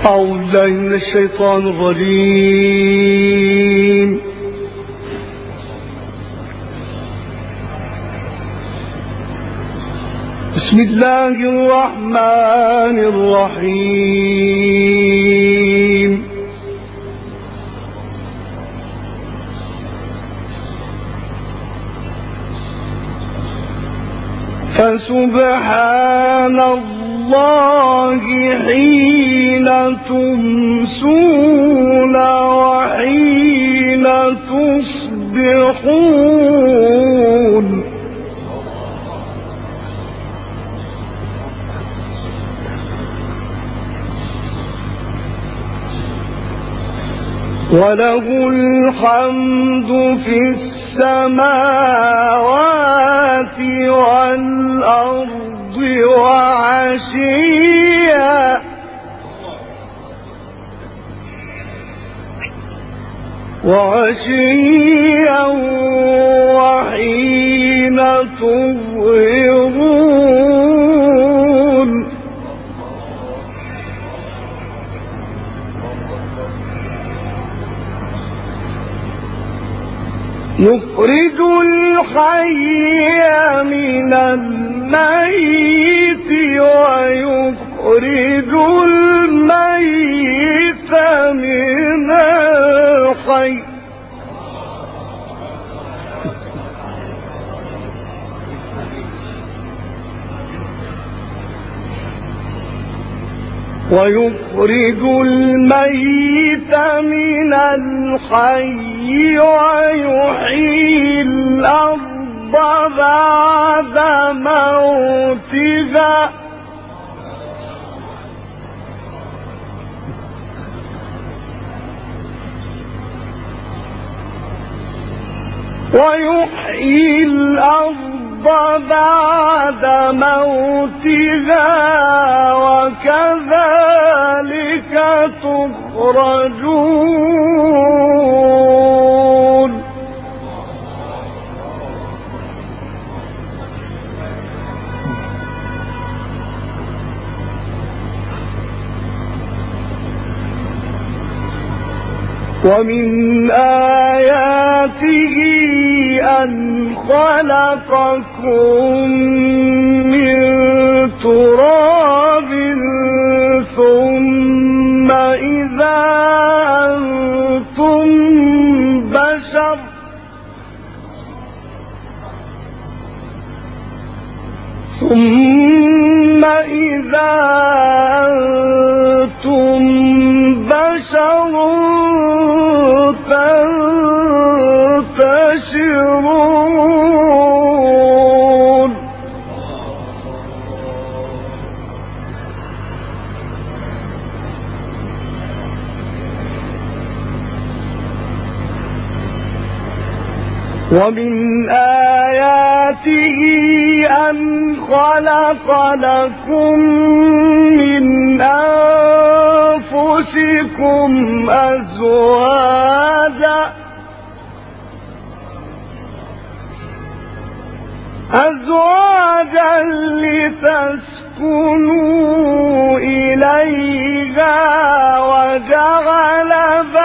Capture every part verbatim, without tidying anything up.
أعوذ بالله من الشيطان الرجيم. بسم الله الرحمن الرحيم. فسبحان الله حين تمسون وحين تصبحون. وله الحمد في السماوات والأرض وعشيا وعشيا وحين تظهرون. يخرج الحي من الميت ويخرج الميت من الحي. ويخرج الميت من الحي ويحيي الأرض بعد موتها ويحيي الأرض بعد موتها وكذلك تخرجون. ومن آياته أن خلقكم من تراب ثم إذا أنتم بشر ثم إذا أنتم بشر تنتشرون. ومن آياته أن خلق لكم من أنفسكم أزواجا أزواجا لتسكنوا إليها وجعل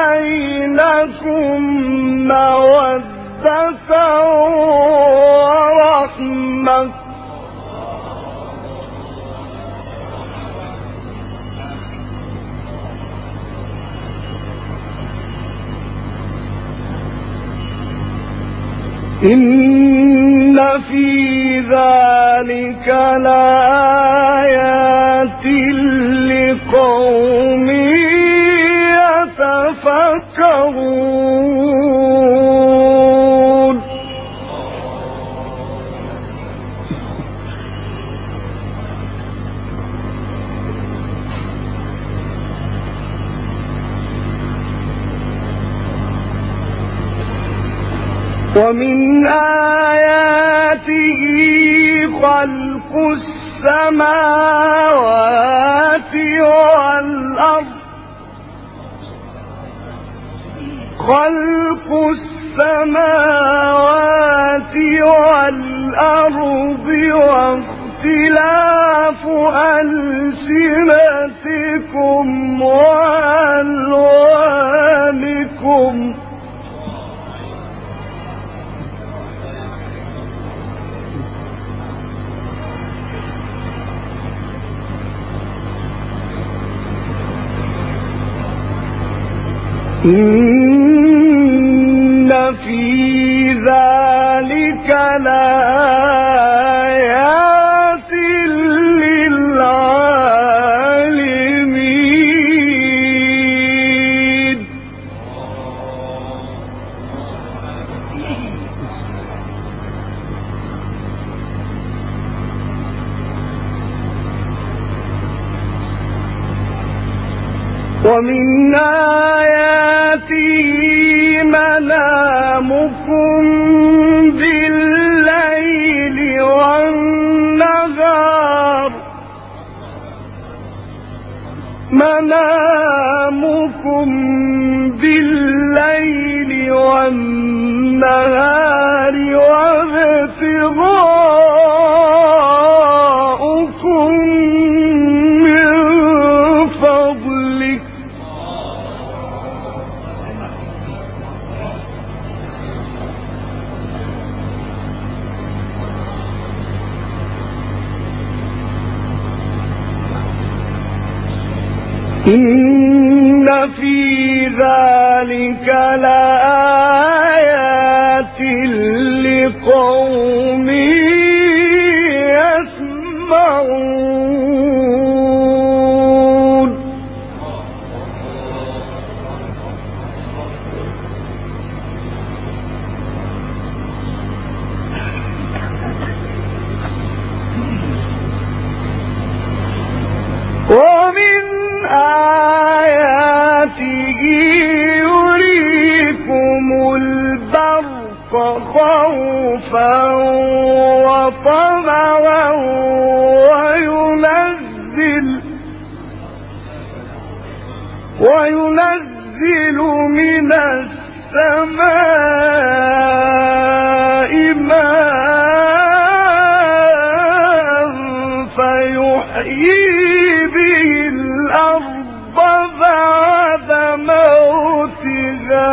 بينكم مودة ورحمة. إن في ذلك لآيات لقوم يتفكرون. ومن آياته خلق السماوات والأرض خلق السماوات والأرض واختلاف ألسنتكم وألوانكم إن في ذلك لآيات للعالمين. ومن آياته منامكم بالليل والنهار منامكم بالليل والنهار وابتغاؤكم من فضله إن في ذلك لآيات لقوم يسمعون. ومن آياته يريكم البرق خوفا وطمعا وينزل وينزل من السماء ماء فيحيي به الأرض بعد موتها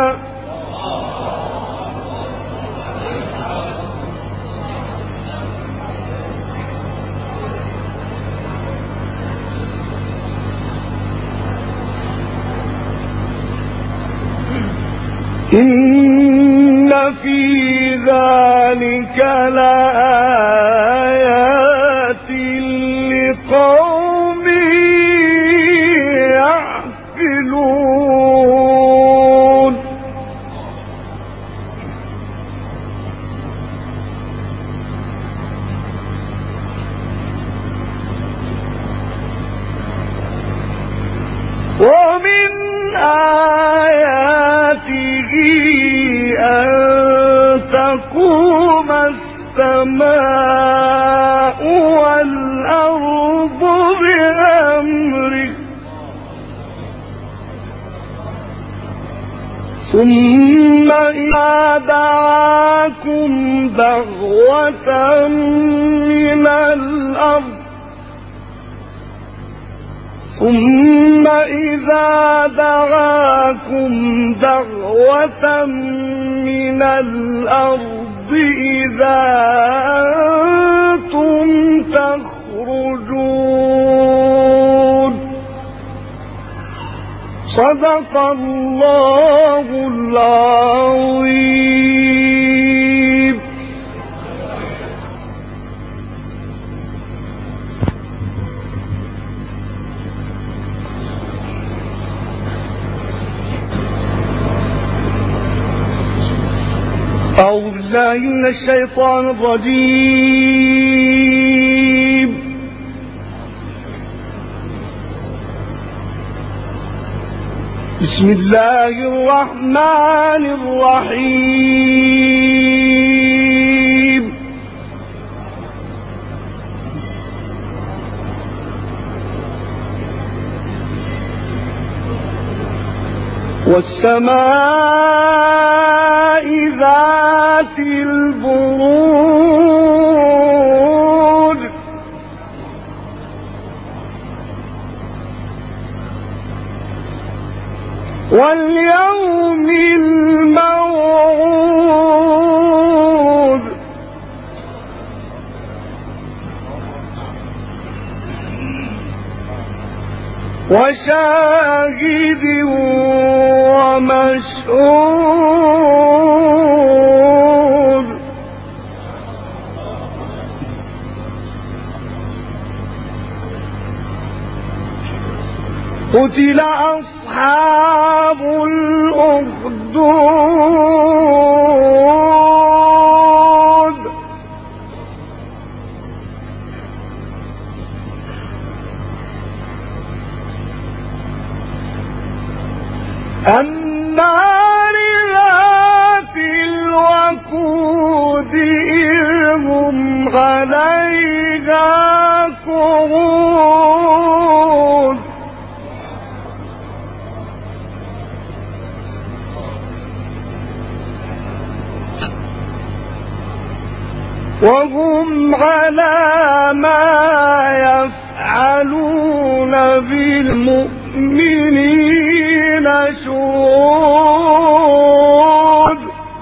إن في ذلك لآيات لقوم يعقلون. ومن آياته أن تقوم السماء والأرض بأمره ثم إذا دعاكم دعوة من الأرض ثم إذا دعاكم دعوة من الأرض إذا أنتم تخرجون. صدق الله العظيم. أعوذ بالله من الشيطان الرجيم. بسم الله الرحمن الرحيم. والسماء ذات البروج واليوم الموعود وشاهد ومشهود قتل أصحاب الأخدود النار ذات الوقود إذ هم عليها قعود وهم على ما يفعلون بالمؤمنين شهود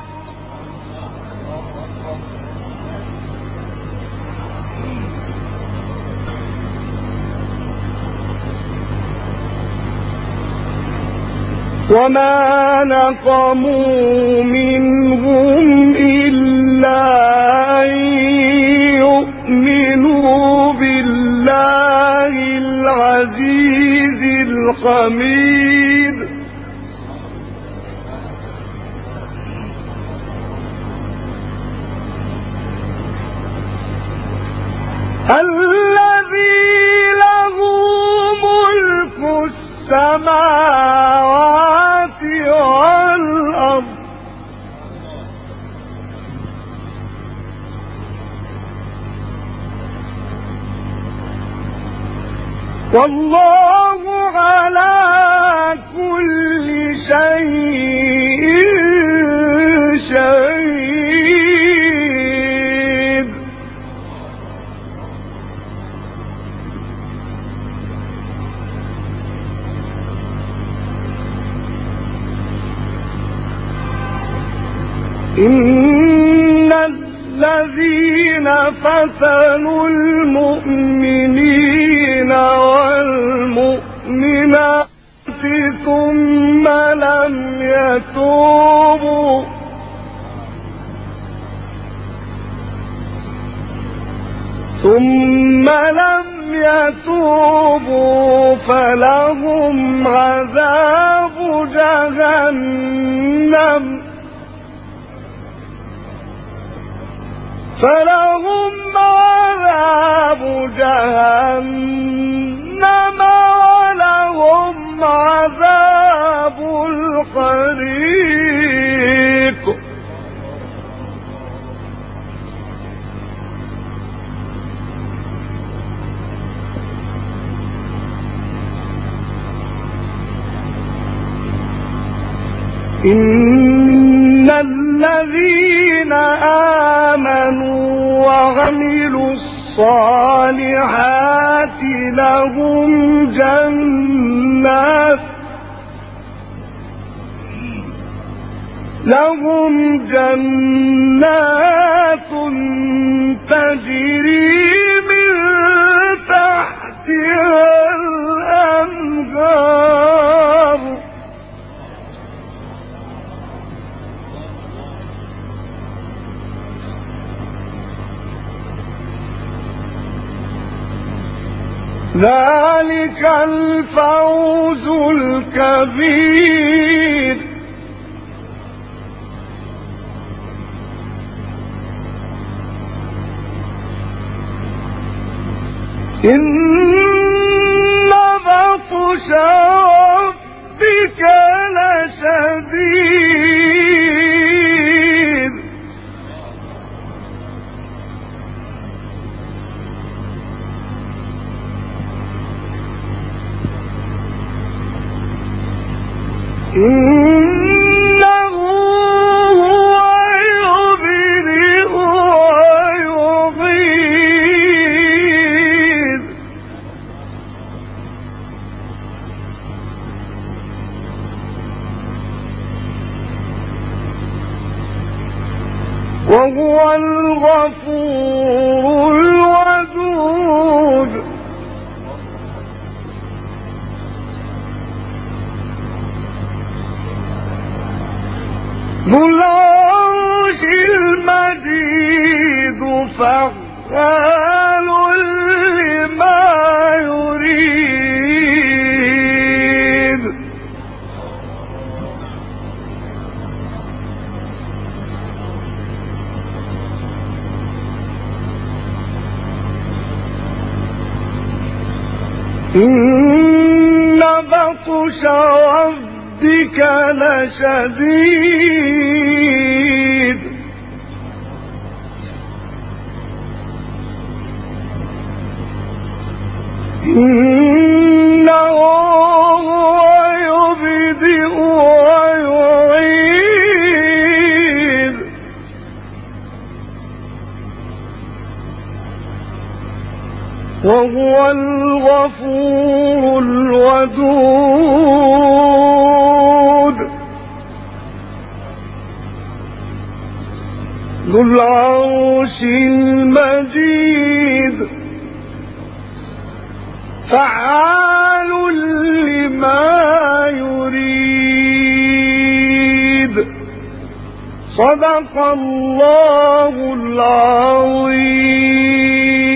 وما نقموا منهم إلا أن يؤمنوا بالله العزيز الحميد الذي له ملك السماوات والأرض والله على كل شيء شهيد إن الذين فتنوا المؤمنين والمؤمنات ثم لم يتوبوا ثم لم يتوبوا فلهم عذاب جهنم فلهم عذاب جهنم ولهم عذاب الحريق إن الذين آمنوا وعملوا الصالحات لهم جنات لهم جنات تجري من تحتها الأنهار ذلك الفوز الكبير إن بطش ربك لشديد إنه هو يبدئ ويعيد فعال لما يريد إن بطش ربك لشديد إنه هو يبدئ ويعيد وهو الغفور الودود ذو العرش المجيد فعال لما يريد صدق الله العظيم.